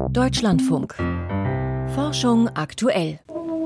Deutschlandfunk. Forschung aktuell.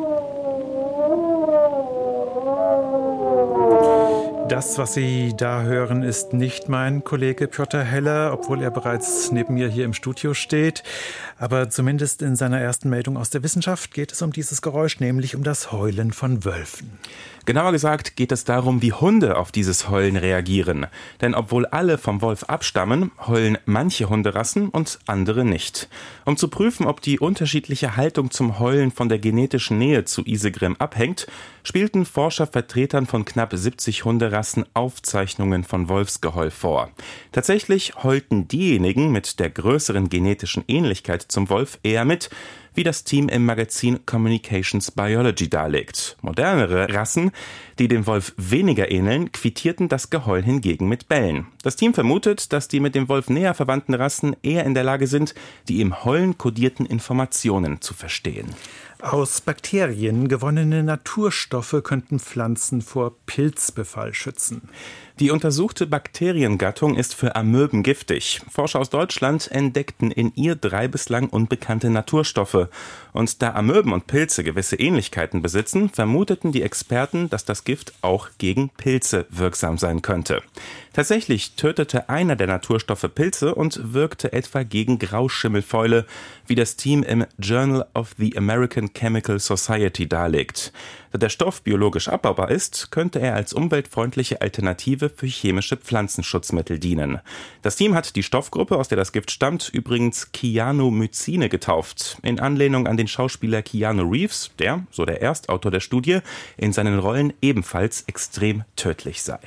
Das, was Sie da hören, ist nicht mein Kollege Piotr Heller, obwohl er bereits neben mir hier im Studio steht. Aber zumindest in seiner ersten Meldung aus der Wissenschaft geht es um dieses Geräusch, nämlich um das Heulen von Wölfen. Genauer gesagt geht es darum, wie Hunde auf dieses Heulen reagieren. Denn obwohl alle vom Wolf abstammen, heulen manche Hunderassen und andere nicht. Um zu prüfen, ob die unterschiedliche Haltung zum Heulen von der genetischen Nähe zu Isegrim abhängt, spielten Forscher Vertretern von knapp 70 Hunderassen Aufzeichnungen von Wolfsgeheul vor. Tatsächlich heulten diejenigen mit der größeren genetischen Ähnlichkeit zum Wolf eher mit, wie das Team im Magazin Communications Biology darlegt. Modernere Rassen, die dem Wolf weniger ähneln, quittierten das Geheul hingegen mit Bellen. Das Team vermutet, dass die mit dem Wolf näher verwandten Rassen eher in der Lage sind, die im Heulen kodierten Informationen zu verstehen. Aus Bakterien gewonnene Naturstoffe könnten Pflanzen vor Pilzbefall schützen. Die untersuchte Bakteriengattung ist für Amöben giftig. Forscher aus Deutschland entdeckten in ihr 3 bislang unbekannte Naturstoffe. Und da Amöben und Pilze gewisse Ähnlichkeiten besitzen, vermuteten die Experten, dass das Gift auch gegen Pilze wirksam sein könnte. Tatsächlich tötete einer der Naturstoffe Pilze und wirkte etwa gegen Grauschimmelfäule, wie das Team im Journal of the American Chemical Society darlegt. Da der Stoff biologisch abbaubar ist, könnte er als umweltfreundliche Alternative für chemische Pflanzenschutzmittel dienen. Das Team hat die Stoffgruppe, aus der das Gift stammt, übrigens Cyanomycine getauft, in Anlehnung an den Schauspieler Keanu Reeves, der, so der Erstautor der Studie, in seinen Rollen ebenfalls extrem tödlich sei.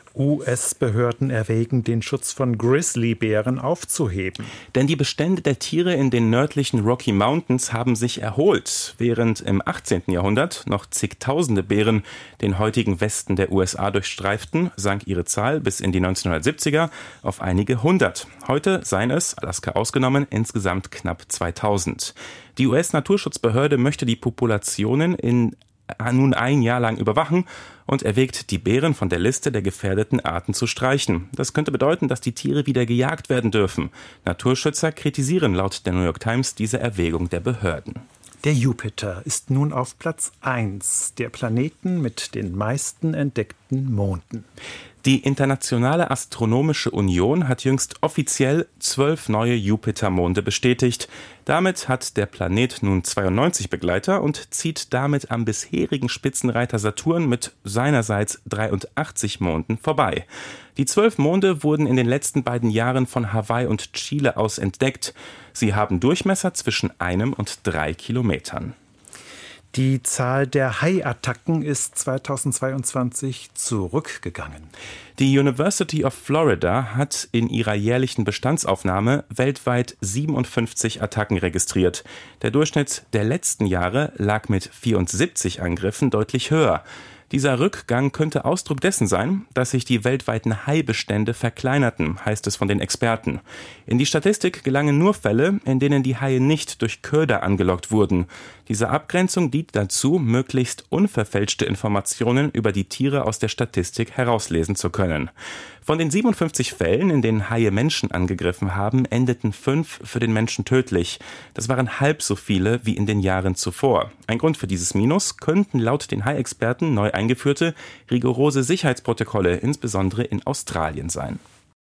US-Behörden erwägen, den Schutz von Grizzlybären aufzuheben. Denn die Bestände der Tiere in den nördlichen Rocky Mountains haben sich erholt, während im 18. Jahrhundert noch zigtausende Bären den heutigen Westen der USA durchstreiften, sank ihre Zahl bis in die 1970er auf einige hundert. Heute seien es, Alaska ausgenommen, insgesamt knapp 2000. Die US-Naturschutzbehörde möchte die Populationen nun ein Jahr lang überwachen und erwägt, die Bären von der Liste der gefährdeten Arten zu streichen. Das könnte bedeuten, dass die Tiere wieder gejagt werden dürfen. Naturschützer kritisieren laut der New York Times diese Erwägung der Behörden. Der Jupiter ist nun auf Platz 1 der Planeten mit den meisten entdeckten Monden. Die Internationale Astronomische Union hat jüngst offiziell 12 neue Jupitermonde bestätigt. Damit hat der Planet nun 92 Begleiter und zieht damit am bisherigen Spitzenreiter Saturn mit seinerseits 83 Monden vorbei. Die 12 Monde wurden in den letzten beiden Jahren von Hawaii und Chile aus entdeckt. Sie haben Durchmesser zwischen 1 und 3 Kilometern. Die Zahl der Haiattacken ist 2022 zurückgegangen. Die University of Florida hat in ihrer jährlichen Bestandsaufnahme weltweit 57 Attacken registriert. Der Durchschnitt der letzten Jahre lag mit 74 Angriffen deutlich höher. Dieser Rückgang könnte Ausdruck dessen sein, dass sich die weltweiten Haibestände verkleinerten, heißt es von den Experten. In die Statistik gelangen nur Fälle, in denen die Haie nicht durch Köder angelockt wurden. Diese Abgrenzung dient dazu, möglichst unverfälschte Informationen über die Tiere aus der Statistik herauslesen zu können. Von den 57 Fällen, in denen Haie Menschen angegriffen haben, endeten 5 für den Menschen tödlich. Das waren halb so viele wie in den Jahren zuvor. Ein Grund für dieses Minus könnten laut den Hai-Experten neu eingeführte rigorose Sicherheitsprotokolle, insbesondere in Australien sein.